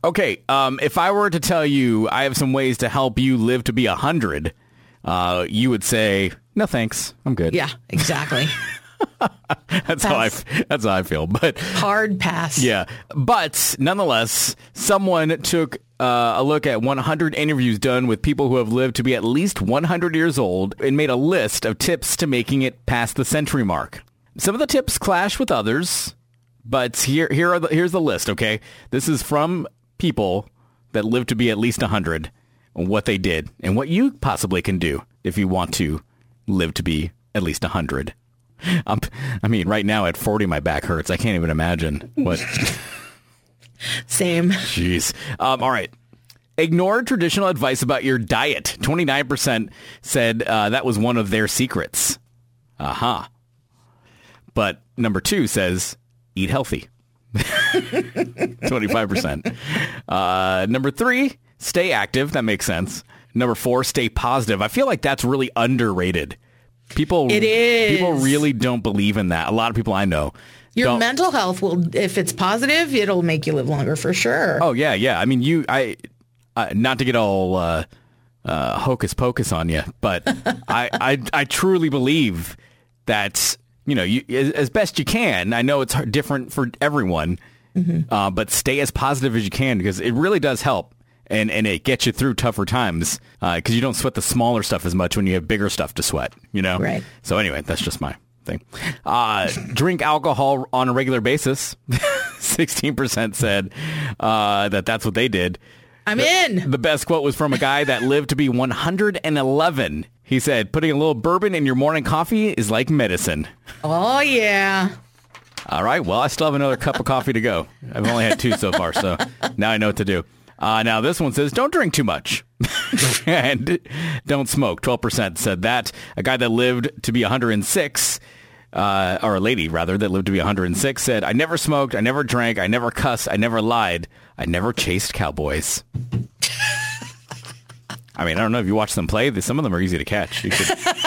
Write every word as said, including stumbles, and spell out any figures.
Okay, um, if I were to tell you I have some ways to help you live to be one hundred, uh, you would say, no thanks, I'm good. Yeah, exactly. that's, how I, that's how I feel. But hard pass. Yeah. But nonetheless, someone took uh, a look at one hundred interviews done with people who have lived to be at least one hundred years old and made a list of tips to making it past the century mark. Some of the tips clash with others, but here, here are the, here's the list, okay? This is from people that live to be at least one hundred, and what they did, and what you possibly can do if you want to live to be at least one hundred. Um, I mean, right now at forty, my back hurts. I can't even imagine what. Same. Jeez. Um, all right. Ignore traditional advice about your diet. twenty-nine percent said uh, that was one of their secrets. Aha. Uh-huh. But number two says eat healthy. twenty-five percent. Uh, number three, stay active. That makes sense. Number four, stay positive. I feel like that's really underrated. People, it is. People really don't believe in that. A lot of people I know. Your don't. mental health will, if it's positive, it'll make you live longer for sure. Oh, yeah, yeah. I mean, you, I, uh, not to get all uh, uh, hocus pocus on you, but I, I, I truly believe that, you know, you, as, as best you can. I know it's different for everyone, mm-hmm. uh, but stay as positive as you can because it really does help. And and it gets you through tougher times because uh, you don't sweat the smaller stuff as much when you have bigger stuff to sweat, you know? Right. So anyway, that's just my thing. Uh, drink alcohol on a regular basis. sixteen percent said uh, that that's what they did. I'm the, in. The best quote was from a guy that lived to be one hundred eleven. He said, putting a little bourbon in your morning coffee is like medicine. Oh, yeah. All right. Well, I still have another cup of coffee to go. I've only had two so far, so now I know what to do. Uh, now, this one says, don't drink too much and don't smoke. twelve percent said that. A guy that lived to be one hundred six, uh, or a lady, rather, that lived to be one hundred six said, I never smoked, I never drank, I never cussed, I never lied, I never chased cowboys. I mean, I don't know if you watch them play. Some of them are easy to catch. You should